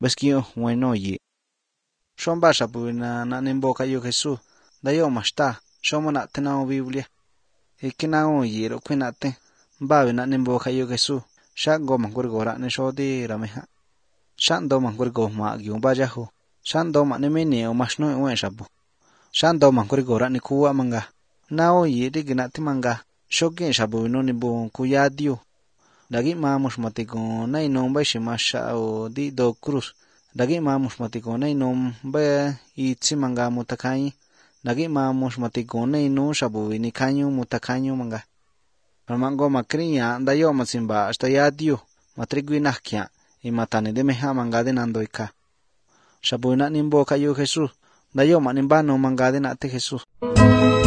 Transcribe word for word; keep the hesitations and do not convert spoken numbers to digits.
Basquio bueno ye. Shomba shabu na na nimbo kayo Jesús. Dayo mashta. Shomo na tenao Biblia. Ikinao ye ro kwinate. Babe na nimbo kayo Jesús. Shan go mangurgora ne shodi rameha. Shan do mangurgo ma gyumba jahu. Shan do ma nemini o mashno uwe shabu. Shan do mangurgora ni kuwa manga. Nao ye riginati manga. Shokin shabu no nimbo kuya dio. Dagi ma mushmatiko na inom ba shimasha o di do cruz. Dagi ma mushmatiko na inom ba itsi manga mutakanyi. Dagi ma mushmatiko na inom shabu ni kanyo mutakanyo manga. Almango makriya dayo matsimba hasta ya dio. Matrigui nakya. Y matane de meha manga de nandoika. Shabu na nimbo kayo Jesús. Dayo ma nimbano manga de nate Jesús.